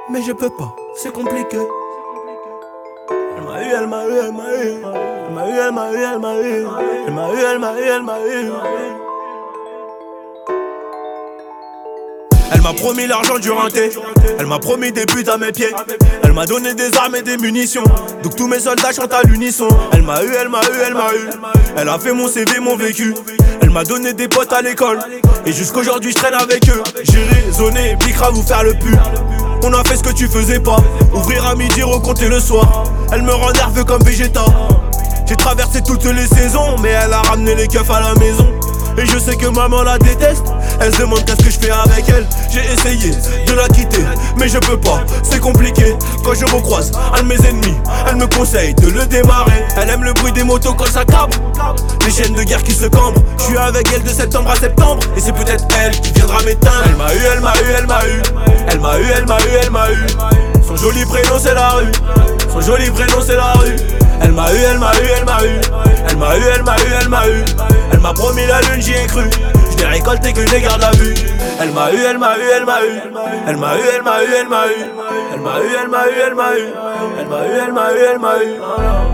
mais je peux pas, c'est compliqué. Elle m'a eu, elle m'a eu, elle m'a eu. Elle m'a eu, elle m'a eu, elle m'a eu. Elle m'a eu, elle m'a eu, elle m'a eu. Elle m'a promis l'argent du renté. Elle m'a promis des buts à mes pieds. Elle m'a donné des armes et des munitions. Donc tous mes soldats chantent à l'unisson. Elle m'a eu, elle m'a eu, elle m'a eu. Elle a fait mon CV, mon vécu. Elle m'a donné des potes à l'école. Et jusqu'aujourd'hui je traîne avec eux. J'ai raisonné, Bicra vous faire le pu. On a fait ce que tu faisais pas. Ouvrir à midi, recompter le soir. Elle me rend nerveux comme Vegeta. J'ai traversé toutes les saisons, mais elle a ramené les keufs à la maison. Et je sais que maman la déteste. Elle se demande qu'est-ce que je fais avec elle. J'ai essayé de la quitter, mais je peux pas, c'est compliqué. Quand je recroise un de mes ennemis, elle me conseille de le démarrer. Elle aime le bruit des motos quand ça cabre, les chaînes de guerre qui se cambrent. Je suis avec elle de septembre à septembre, et c'est peut-être elle qui viendra m'éteindre. Elle m'a eu, elle m'a eu, elle m'a eu. Elle m'a eu, elle m'a eu, elle m'a eu. Son joli prénom c'est la rue. Son joli prénom c'est la rue. Elle m'a eu, elle m'a eu, elle m'a eu. Elle m'a eu, elle m'a eu, elle m'a eu. Elle m'a promis la lune, j'y ai cru. Je l'ai récolté que je les garde à vue. Elle m'a eu, elle m'a eu, elle m'a eu. Elle m'a eu, elle m'a eu, elle m'a eu. Elle m'a eu, elle m'a eu, elle m'a eu. Elle m'a eu, elle m'a eu, elle m'a eu.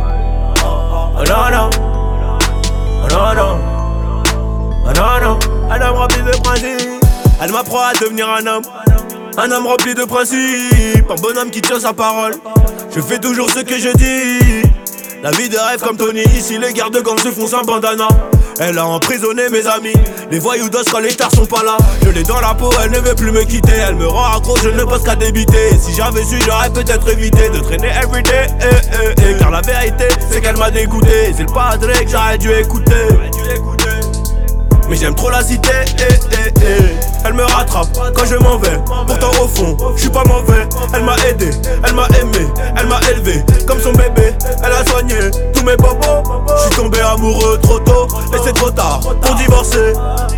Oh non, non. Oh non, non. Oh non, non. Un homme rempli de principes. Elle m'apprend à devenir un homme. Un homme rempli de principes. Un bonhomme qui tient sa parole. Je fais toujours ce que je dis. La vie de rêve comme Tony. Ici les gardes de gang se font sans bandana. Elle a emprisonné mes amis. Les voyous d'os quand les stars sont pas là. Je l'ai dans la peau, elle ne veut plus me quitter. Elle me rend accro, je ne pense qu'à débiter. Si j'avais su, j'aurais peut-être évité de traîner everyday. Car la vérité, c'est qu'elle m'a dégoûté. C'est le padre que j'aurais dû écouter. Mais j'aime trop la cité, Elle me rattrape quand je m'en vais. Pourtant au fond, je suis pas mauvais. Elle m'a aidé, elle m'a aimé, elle m'a élevé comme son bébé. Elle a soigné tous mes bobos. Je suis tombé amoureux trop tôt. Et c'est trop tard pour divorcer.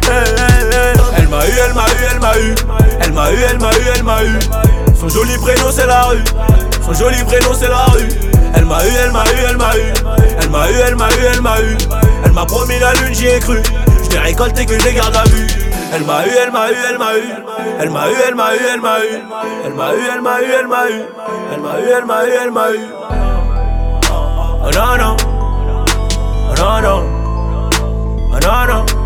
Elle m'a eu, elle m'a eu, elle m'a eu. Elle m'a eu, elle m'a eu, elle m'a eu. Son joli prénom c'est la rue. Son joli prénom c'est la rue. Elle m'a eu, elle m'a eu, elle m'a eu. Elle m'a eu, elle m'a eu, elle m'a eu. Elle m'a promis la lune, j'y ai cru. J'ai récolté que je les garde à vue. Elle m'a eu, elle m'a eu, elle m'a eu. Elle m'a eu, elle m'a eu, elle m'a eu. Elle m'a eu, elle m'a eu, elle m'a eu. Elle m'a eu, elle m'a eu, elle m'a eu. Oh non, non. Oh non, non. Oh non, non.